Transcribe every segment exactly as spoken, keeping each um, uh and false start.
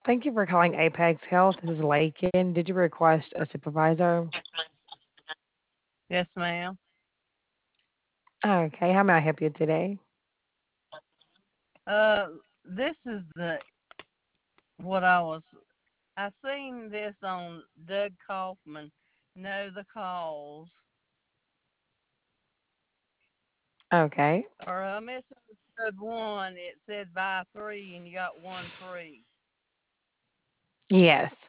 Thank you for calling Apex Health. This is Lakin. Did you request a supervisor? Yes, ma'am. Okay, how may I help you today? Uh, this is the what I was. I seen this on Doug Kaufman. Know the calls, Okay. or I misunderstood one. It said buy three and you got one free. Yes.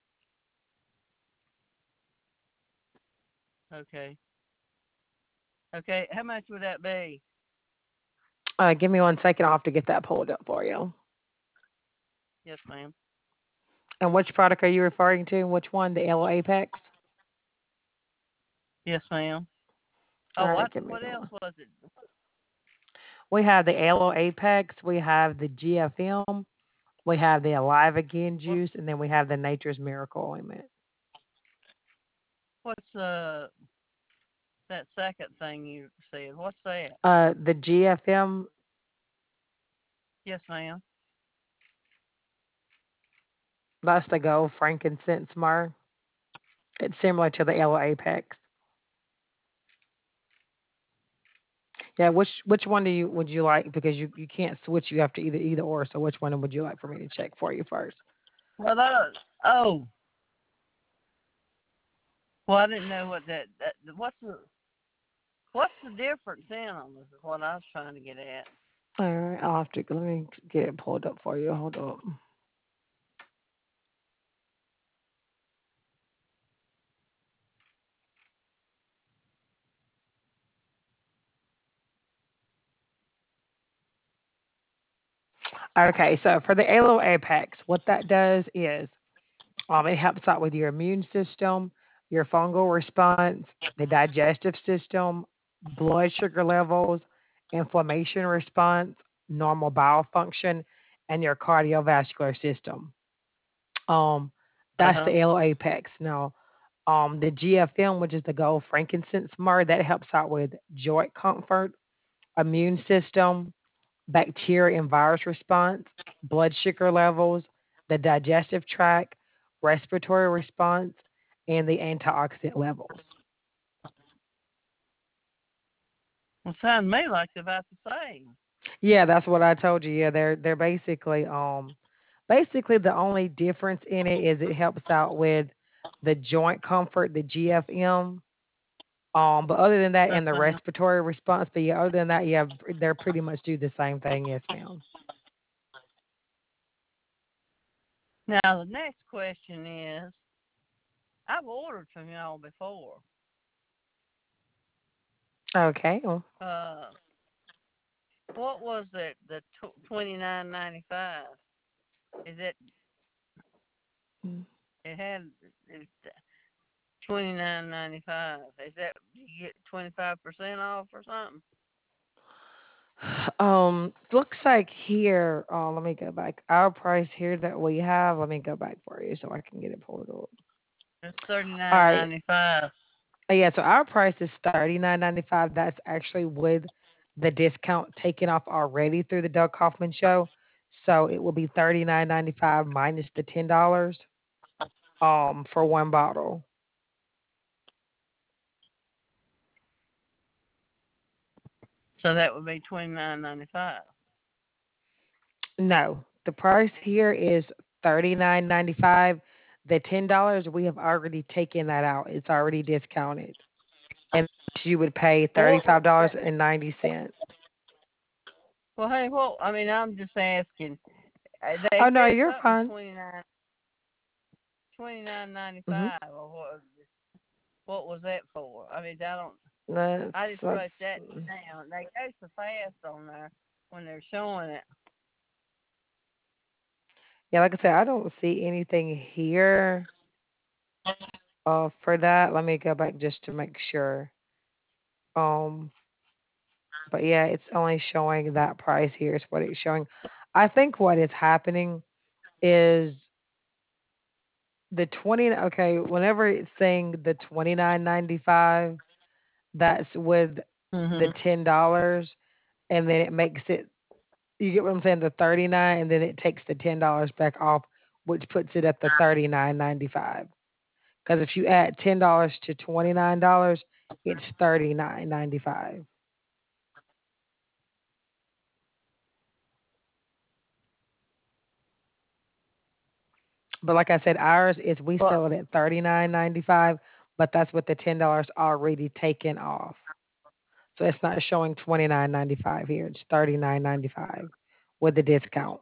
Okay. Okay. How much would that be? Uh, give me one second. I'll have to get that pulled up for you. Yes, ma'am. And which product are you referring to? Which one? The Yellow Apex? Yes, ma'am. All Oh, right, what give me what else one. was it? We have the Yellow Apex. We have the G F M. We have the Alive Again What juice, and then we have the Nature's Miracle ointment. what's uh that second thing you said? What's that? Uh, the G F M, Yes, ma'am. that's the Gold Frankincense Myrrh. It's similar to the Yellow Apex. Yeah, which which one do you would you like? Because you you can't switch. You have to either either or. So which one would you like for me to check for you first? Well, that oh, well, I didn't know what that, that what's the what's the difference in them? Is what I was trying to get at. All right, I'll have to let me get it pulled up for you. Hold on. Okay, so for the Alo Apex, what that does is um, it helps out with your immune system, your fungal response, the digestive system, blood sugar levels, inflammation response, normal bowel function, and your cardiovascular system. Um, Uh that's the huh. Alo Apex. Now, um, the G F M, which is the gold frankincense myrrh, that helps out with joint comfort, immune system, bacteria and virus response, blood sugar levels, the digestive tract, respiratory response, and the antioxidant levels. Well, sound to me like they're about the same. Yeah, that's what I told you. Yeah, they're they're basically um basically the only difference in it is it helps out with the joint comfort, the G F M. Um, but other than that, Yes, and the ma'am. respiratory response, but yeah, other than that, yeah, they're pretty much do the same thing. Yes, ma'am. Now the next question is, I've ordered from y'all before. Okay. Well, Uh, what was it? The twenty nine ninety five. Is it? mm, It had it's twenty nine ninety five. Is that you get twenty five percent off or something? Um, looks like here, uh, let me go back. Our price here that we have, let me go back for you so I can get it pulled up. It's thirty All nine right. ninety five. Uh, Yeah, so our price is thirty-nine ninety-five. That's actually with the discount taken off already through the Doug Kaufman show. So it will be thirty-nine ninety-five minus the ten dollars um for one bottle. So that would be twenty nine ninety five. No, the price here is thirty-nine ninety-five. The ten dollars we have already taken that out. It's already discounted. And you would pay Well, what thirty-five was dollars that? and ninety cents. Well, hey, well, I mean, I'm just asking. Uh, They Oh no, said you're something fine. twenty nine twenty nine ninety Hmm. five. Or what? What was that for? I mean, I don't. I That's just wrote that's that down. They go so fast on there when they're showing it. yeah. Like I said, I don't see anything here uh for that. Let me go back just to make sure. Um, but yeah, it's only showing that price here is what it's showing. I think what is happening is the twenty. Okay, whenever it's saying the twenty nine ninety five, that's with the Mhm. ten dollars, and then it makes it. You get what I'm saying? The thirty nine, and then it takes the ten dollars back off which puts it at the thirty-nine ninety-five. Because if you add ten dollars to twenty-nine dollars, it's thirty-nine ninety-five. But like I said, ours is we Well, sell it at thirty-nine ninety-five, but that's with the ten dollars already taken off. So it's not showing twenty-nine ninety-five here. It's thirty-nine ninety-five with the discount.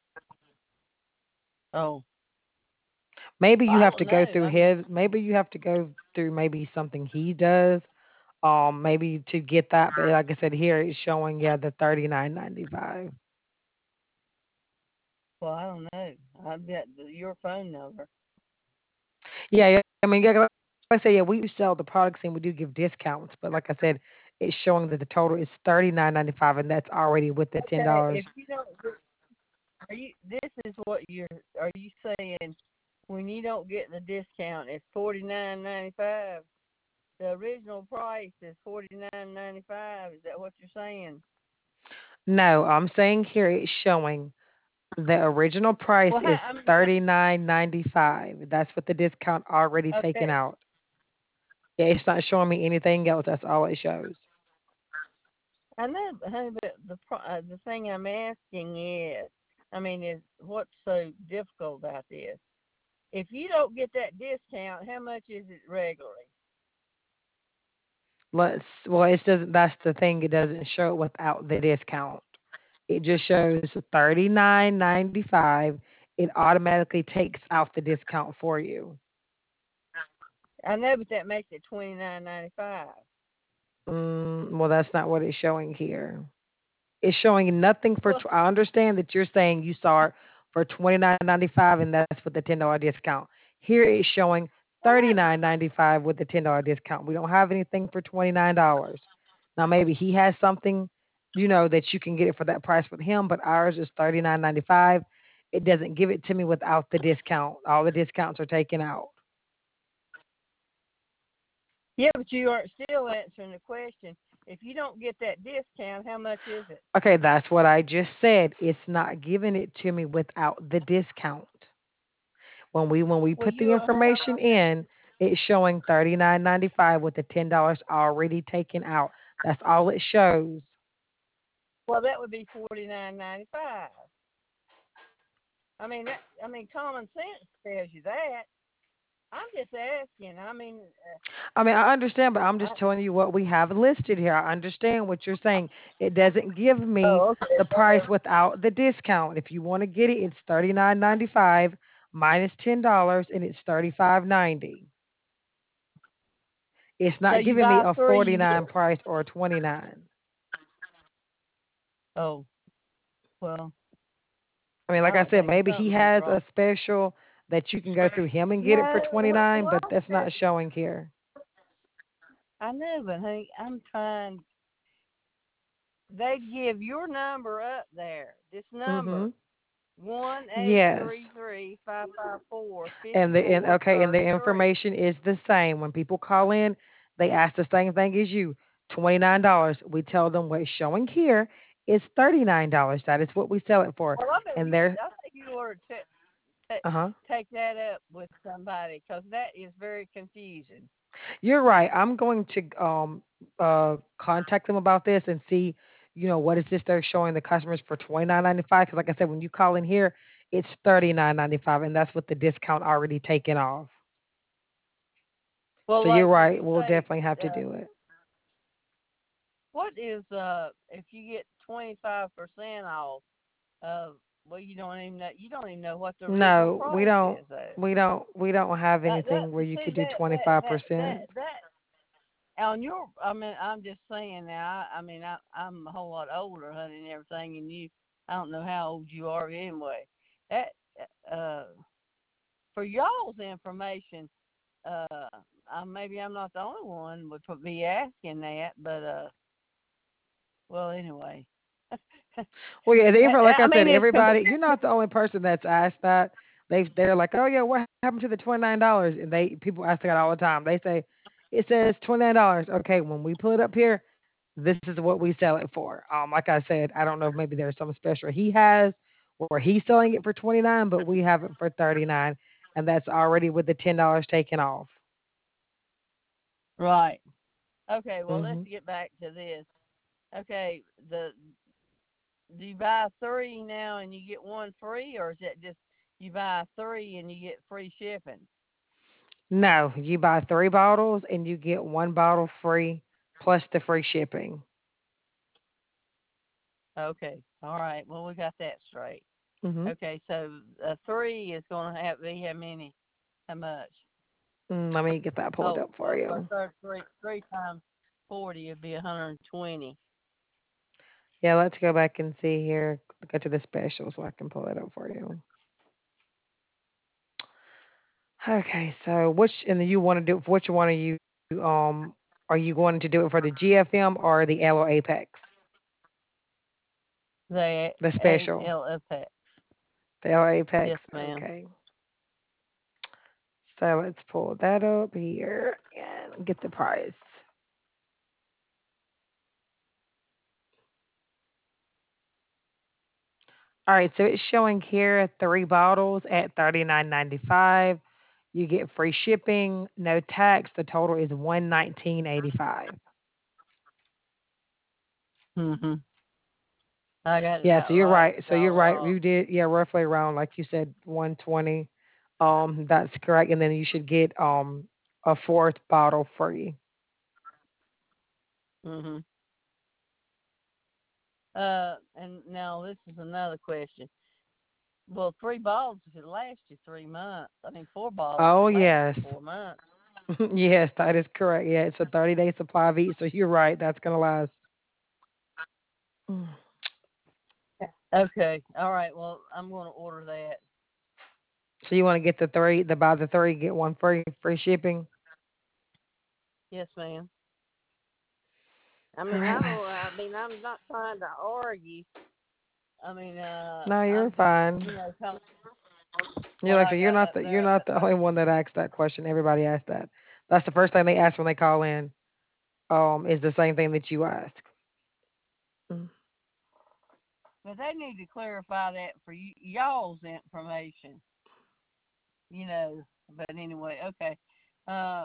oh, Maybe well, you I have to don't go know. through I mean, his, maybe you have to go through maybe something he does, um, maybe to get that. But like I said, here it's showing, yeah, the thirty-nine ninety-five. well, I don't know. I bet the, your phone number. Yeah, yeah. I mean, yeah, like I said, yeah, we do sell the products and we do give discounts. But like I said, it's showing that the total is thirty-nine ninety-five, and that's already with the ten Okay, if dollars. you don't, are you? This is what you're. Are you saying when you don't get the discount, it's forty nine ninety five? The original price is forty nine ninety five. Is that what you're saying? No, I'm saying here it's showing the original price Well, how, is I mean, thirty-nine ninety-five. That's with the discount already how, taken okay. out. Yeah, it's not showing me anything else. That's all it shows. I know, honey, but the pro- uh, the thing I'm asking is, I mean, is what's so difficult about this? If you don't get that discount, how much is it regularly? Let's well, it doesn't. That's the thing. It doesn't show it without the discount. It just shows thirty-nine ninety-five. It automatically takes out the discount for you. I know, but that makes it twenty nine ninety five. Mm, well, that's not what it's showing here. It's showing nothing for. Well, Tw- I understand that you're saying you saw it for twenty nine ninety five, and that's with the ten dollar discount. Here it's showing thirty what? nine ninety five with the ten dollar discount. We don't have anything for twenty nine dollars. Now maybe he has something, you know, that you can get it for that price with him, but ours is thirty nine ninety five. It doesn't give it to me without the discount. All the discounts are taken out. Yeah, but you aren't still answering the question. If you don't get that discount, how much is it? Okay, that's what I just said. It's not giving it to me without the discount. When we when we Well, put you the don't have. information in, it's showing thirty-nine ninety-five with the ten dollars already taken out. That's all it shows. Well, that would be forty nine ninety five. I mean, that. I mean, common sense tells you that. I'm just asking. I mean, I mean, I understand, but I'm uh, I, just telling you what we have listed here. I understand what you're saying. It doesn't give me oh, okay. the price without the discount. If you want to get it, it's thirty-nine ninety-five minus ten dollars and it's thirty-five ninety. It's So not you giving me buy a three, you get. forty-nine price or a twenty-nine. Oh, well, I mean, I like I don't said, think maybe he something's has wrong. a special that you can go through him and get it for No, twenty-nine, well, but that's not showing here. I know, but honey, I'm trying. They give your number up there. This number Mhm. one eight three Yes. three five five four And fifty the and four okay, and the thirty three. information is the same. When people call in, they ask the same thing as you. twenty-nine dollars. We tell them what's showing here is thirty-nine dollars. That is what we sell it for. Well, I bet And you. they're I think you ought to ta uh-huh. take that up with somebody because that is very confusing. You're right. I'm going to um uh contact them about this and see, you know, what is this they're showing the customers for twenty nine ninety five. Because like I said, when you call in here, it's thirty nine ninety five, and that's with the discount already taken off. Well, So you're like if right. you We'll say, definitely have to uh, do it. what is uh if you get twenty five percent off? Uh, well, you don't even know. You don't even know what the original No, we price don't. is, though. We don't. We don't have Uh, that anything where you see could do that twenty that five that that percent. that on your. I mean, I'm just saying now. I, I mean, I I'm a whole lot older, honey, and everything, and you. I don't know how old you are anyway. That uh for y'all's information. Uh, uh, maybe I'm not the only one would be asking that, but uh, well, anyway. Well, yeah, the info, like I I mean, said, it's everybody, complete. you're not the only person that's asked that. They they're like, oh yeah, what happened to the twenty nine dollars? And they people ask that all the time. They say it says twenty nine dollars. Okay, when we pull it up here, this is what we sell it for. Um, like I said, I don't know if maybe there's some special he has where he's selling it for twenty-nine, but we have it for thirty-nine, and that's already with the ten dollars taken off. Right. Okay. Well, let's Hmm. get back to this. Okay. The Do you buy three now and you get one free, or is that just you buy three and you get free shipping? No, you buy three bottles and you get one bottle free plus the free shipping. Okay. All right. Well, we got that straight. Hmm. Okay. So a three is going to have be how many? How much? Mm, let me get that pulled Oh, up for well, for you. third three three times forty would be one hundred twenty. Yeah, let's go back and see here. Go to the special so I can pull it up for you. Okay, so which and then you want to do which one are you um are you going to do it for the G F M or the L or Apex? The The A special. L F X. The L or Yes, Apex. ma'am. Okay. So let's pull that up here and get the price. All right, so it's showing here three bottles at thirty-nine ninety-five. You get free shipping, no tax. The total is one nineteen eighty-five. Mhm. I got it Yeah, so about you're right. right. So So you're right. uh, You did, yeah, roughly around like you said, one twenty. Um, that's correct. And then you should get um a fourth bottle free. mhm. Uh, and now this is another question. Well, three bottles could last you three months. I mean, four bottles Oh could last you yes, four months. yes, that is correct. Yeah, it's a thirty day supply of each. So you're right. That's gonna last. Mm. Okay. All right. Well, I'm going to order that. So you want to get the three, the buy the three get one free, free shipping. Yes, ma'am. I All mean, I right, don't. let's. I mean, I'm not trying to argue. I mean, uh, No, you're I'm just, fine. you know, telling You're what like so I you're got not up the you're there. not But the only one that asked that question. Everybody asked that. That's the first thing they ask when they call in. Um, is the same thing that you ask. Mm. but they need to clarify that for y- y'all's information. You know. But anyway, okay. Uh,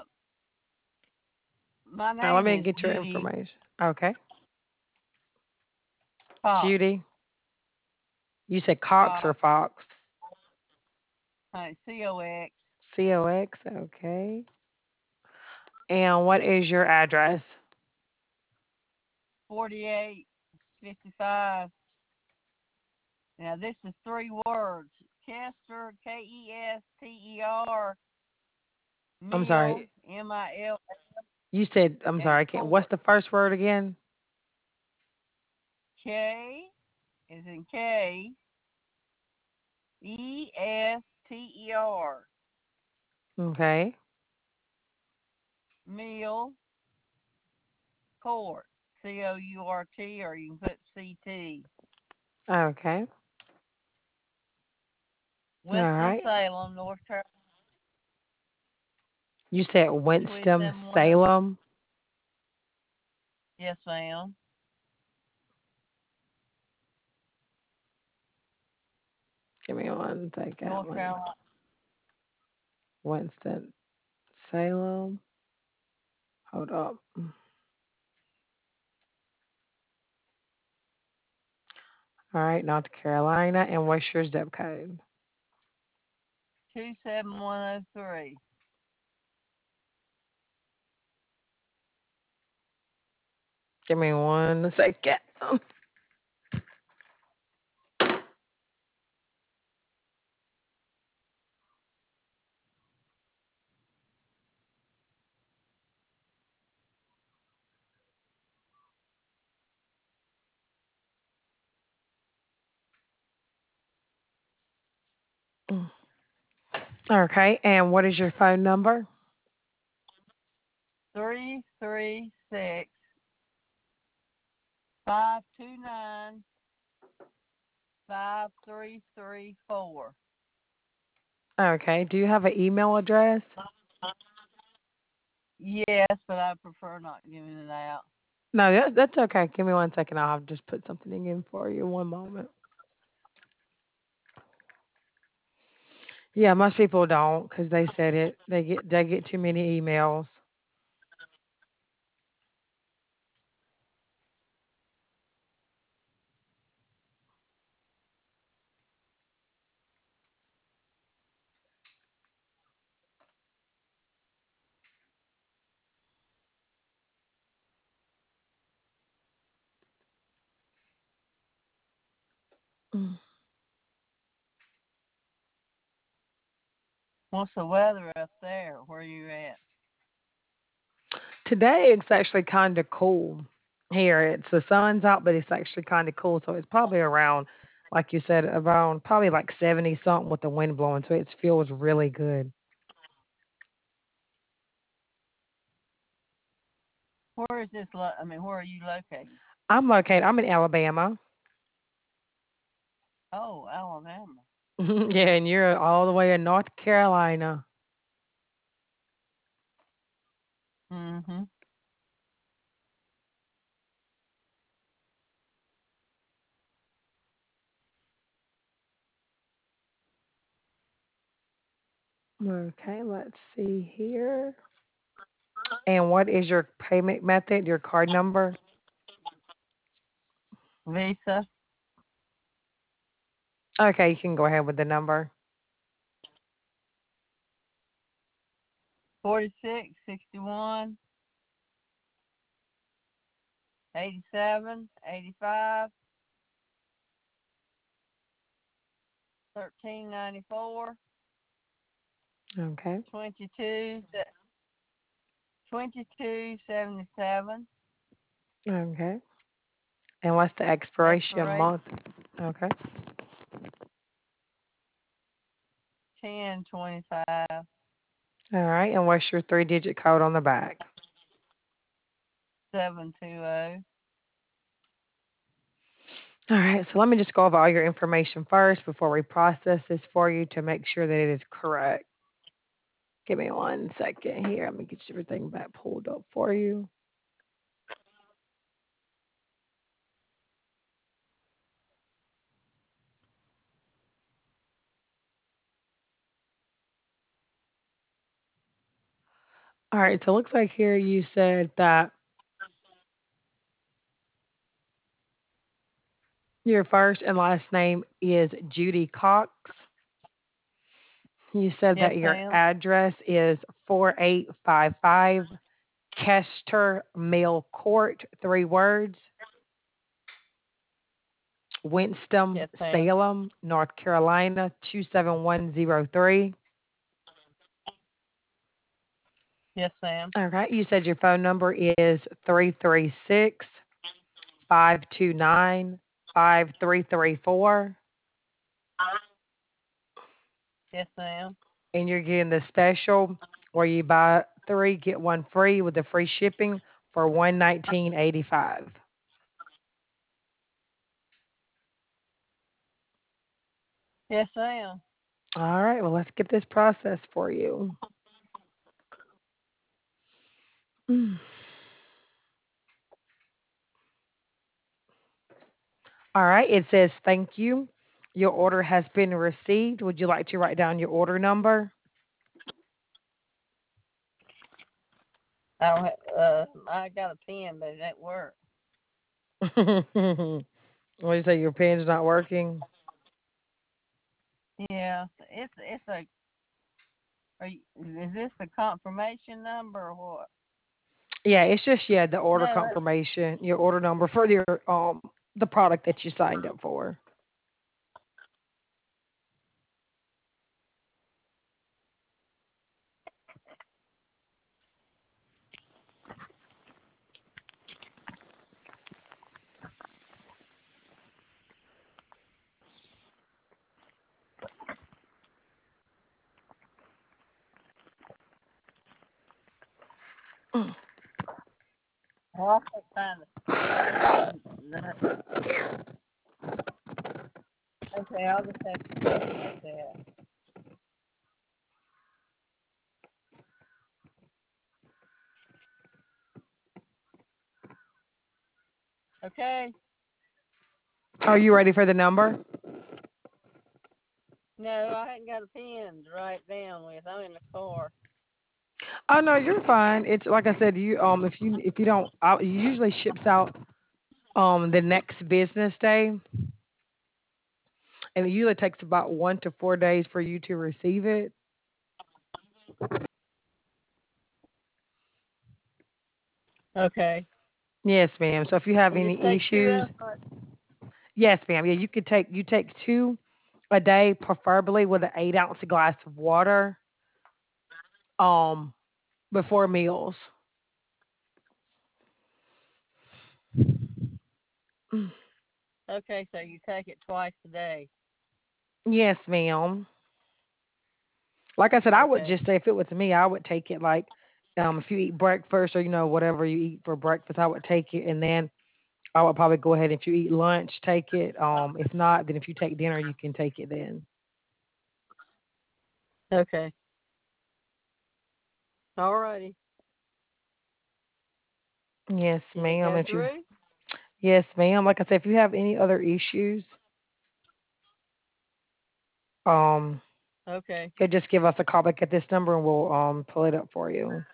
my Now let name me is get your Judy information. Okay, Cox. Judy. You said Cox or Cox. Fox? Honey, C O X. C O X. Okay. And what is your address? forty-eight fifty-five. Now this is three words. Kester, K E S T E R, I'm Mill, sorry. M I L, You said I'm sorry. and I can't. What's Court. the first word again? K is in K, E S T E R, Okay. Mill, Court, C O U R T, or you can put C T. Okay. All right. Winston-Salem, North Carolina, You said Winston two seven one zero. Salem. Yes, ma'am. Give me one second. North Win- Carolina. Winston Salem. Hold up. All right, North Carolina. And what's your zip code? two seven one zero three. Give me one second. Okay. And what is your phone number? Three three six five two nine five three three four. Okay. Do you have an email address? Yes, but I prefer not giving it out. No, that, that's okay. Give me one second. I'll just put something in for you. One moment. Yeah, most people don't because they said it. They get they get too many emails. Mm. What's the weather up there? Where you at? Today it's actually kind of cool here. It's the sun's out, but it's actually kind of cool. So it's probably around, like you said, around probably like seventy something with the wind blowing. So it feels really good. Where is this? Lo- I mean, where are you located? I'm located. I'm in Alabama. Oh, Alabama. Yeah, and you're all the way in North Carolina. Mm-hmm. Okay, let's see here. And what is your payment method? Your card number? Visa Okay, you can go ahead with the number. forty-six, sixty-one, eighty-seven, eighty-five, thirteen ninety-four, Okay. twenty-two, twenty-two seventy-seven. Okay. And what's the expiration Expiration month? Okay. ten twenty-five, All right. And what's your three digit code on the back? seven two zero. All right. So let me just go over all your information first before we process this for you to make sure that it is correct. Give me one second here. Let me get everything back pulled up for you. All right. So it looks like here you said that your first and last name is Judy Cox. You said Yes, that your ma'am. address is four eight five five Kester Mill Court, three words, Winston, Yes, ma'am. Salem, North Carolina, two seven one zero three. Yes, ma'am. All right. You said your phone number is three three six, five two nine, five three three four, Yes, ma'am. and you're getting the special where you buy three, get one free with the free shipping for one nineteen eighty five. Yes, ma'am. All right. Well, let's get this process for you. Mm. All right. It says thank you. Your order has been received. Would you like to write down your order number? I don't have, uh, I got a pen, but it ain't work. What do you say? Your pen's not working? Yeah, it's it's a. Are you, is this the confirmation number or what? Yeah, it's just yeah the order No, that, confirmation, your order number for your um the product that you signed up for. well, I can't find the. the- Okay, I'll just have to take it like that. Okay. Are you ready for the number? No, I hadn't got a pen to write down with. I'm in the car. Oh no, you're fine. It's like I said, you um if you if you don't, I, it usually ships out um the next business day, and it usually takes about one to four days for you to receive it. Okay. Yes, ma'am. So if you have And just any take two issues, of them. yes, ma'am. Yeah, you could take you take two a day, preferably with an eight ounce glass of water, um, before meals. Okay, so you take it twice a day. Yes, ma'am. Like I said, I would Okay. just say if it was me, I would take it like um if you eat breakfast or you know whatever you eat for breakfast, I would take it, and then I would probably go ahead if you eat lunch, take it. Um, if not, then if you take dinner, you can take it then. Okay. Alrighty. Yes, Did it ma'am. go If you through? yes, ma'am. Like I said, if you have any other issues, um, Okay. yeah, just give us a call back at this number and we'll um pull it up for you.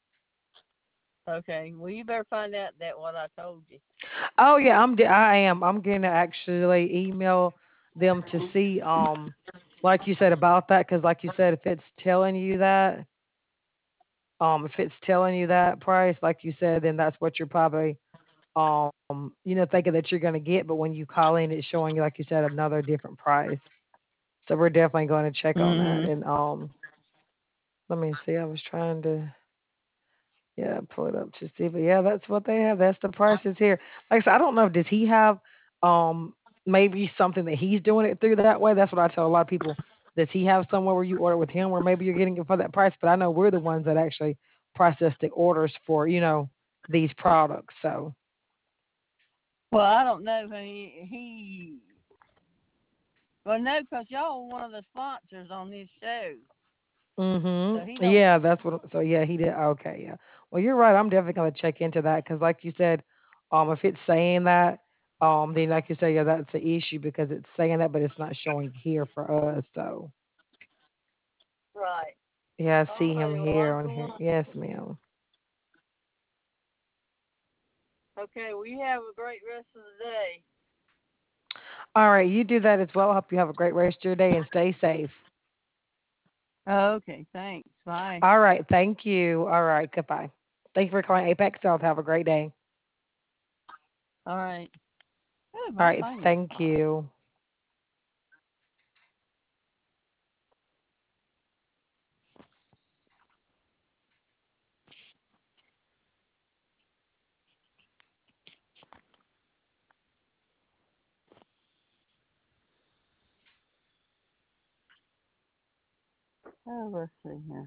Okay. Well, you better find out that what I told you. Oh yeah, I'm d- I am. I'm gonna actually email them to see um like you said about that because like you said, if it's telling you that um if it's telling you that price, like you said, then that's what you're probably um you know thinking that you're gonna get. But when you call in, it's showing you like you said another different price. So we're definitely going to check on that. Mm-hmm. And um let me see. I was trying to yeah, pull it up to see. But yeah, that's what they have. That's the prices here. Like I said, I don't know. Does he have um maybe something that he's doing it through that way? That's what I tell a lot of people. Does he have somewhere where you order with him where maybe you're getting it for that price? But I know we're the ones that actually process the orders for, you know, these products. So Well, I don't know. He he. Well, no, because y'all were one of the sponsors on this show, so mhm. he don't. Yeah, that's what so yeah, he did. Okay, yeah. Well, you're right. I'm definitely going to check into that cuz like you said, um if it's saying that um then like you say yeah, that's the issue because it's saying that but it's not showing here for us. So, Right. yeah, I All see him righty. Well, here I'm on here. going. Yes, ma'am. Okay. Well, you have a great rest of the day. All right, you do that as well. I hope you have a great rest of your day and stay safe. Okay. Thanks. Bye. All right, thank you. All right, goodbye. Thank you for calling Apex Health. Have a great day. All right. Oh, All my right, finger's thank hot. you. Oh, let's see here.